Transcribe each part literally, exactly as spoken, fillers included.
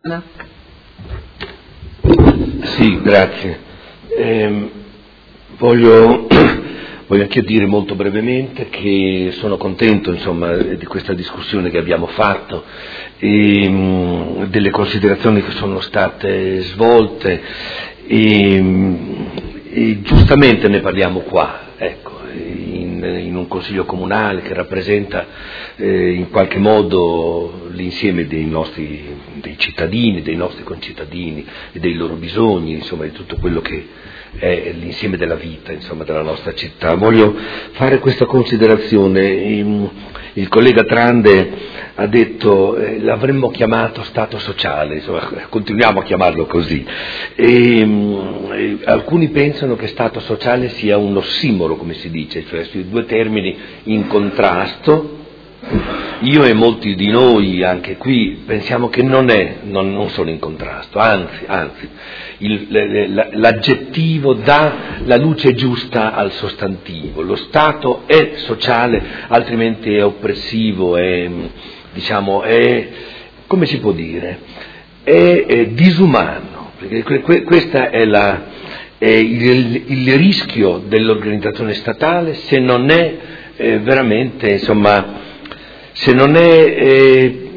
Sì, grazie. Eh, voglio, voglio anche dire molto brevemente che sono contento, insomma, di questa discussione che abbiamo fatto e mh, delle considerazioni che sono state svolte e, mh, e giustamente ne parliamo qua, ecco. In, in un consiglio comunale che rappresenta eh, in qualche modo l'insieme dei nostri dei cittadini, dei nostri concittadini e dei loro bisogni, insomma di tutto quello che è l'insieme della vita, insomma, della nostra città. Voglio fare questa considerazione. Il collega Trande ha detto eh, l'avremmo chiamato Stato sociale, insomma, continuiamo a chiamarlo così. E, e, alcuni pensano che Stato sociale sia un ossimoro, come si dice, cioè sui due termini in contrasto. Io e molti di noi anche qui pensiamo che non è, non, non sono in contrasto, anzi, anzi il, l'aggettivo dà la luce giusta al sostantivo. Lo Stato è sociale, altrimenti è oppressivo, è, diciamo, è, come si può dire, è, è disumano, perché que, questa è la, è il, il rischio dell'organizzazione statale se non è eh, veramente, insomma, se non è eh,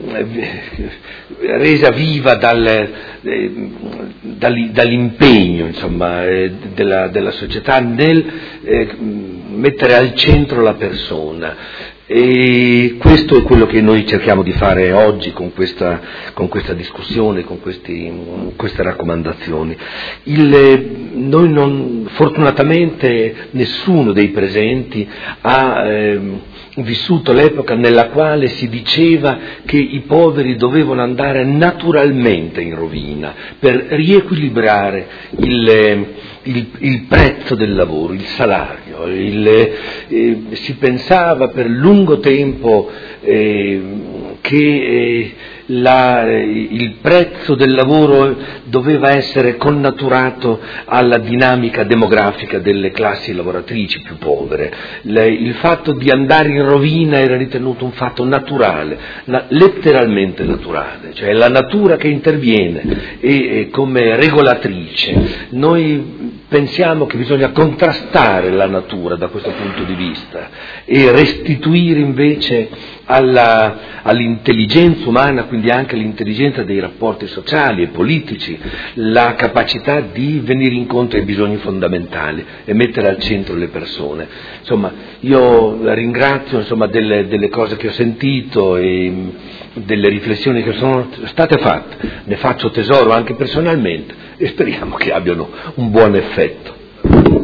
resa viva dal, eh, dall'impegno, insomma, eh, della, della società nel eh, mettere al centro la persona. E questo è quello che noi cerchiamo di fare oggi con questa, con questa discussione, con questi, queste raccomandazioni. Il, noi non, fortunatamente nessuno dei presenti ha eh, vissuto l'epoca nella quale si diceva che i poveri dovevano andare naturalmente in rovina per riequilibrare il, il, il prezzo del lavoro, il salario. Il, eh, si pensava per lungo tempo eh, che eh, la, il prezzo del lavoro doveva essere connaturato alla dinamica demografica delle classi lavoratrici più povere. Le, il fatto di andare in rovina era ritenuto un fatto naturale, na, letteralmente naturale, cioè la natura che interviene e, e come regolatrice. Noi pensiamo che bisogna contrastare la natura da questo punto di vista e restituire invece alla, all'intelligenza umana, quindi anche all'intelligenza dei rapporti sociali e politici, la capacità di venire incontro ai bisogni fondamentali e mettere al centro le persone. Insomma, io la ringrazio, insomma, delle, delle cose che ho sentito e delle riflessioni che sono state fatte, ne faccio tesoro anche personalmente e speriamo che abbiano un buon effetto.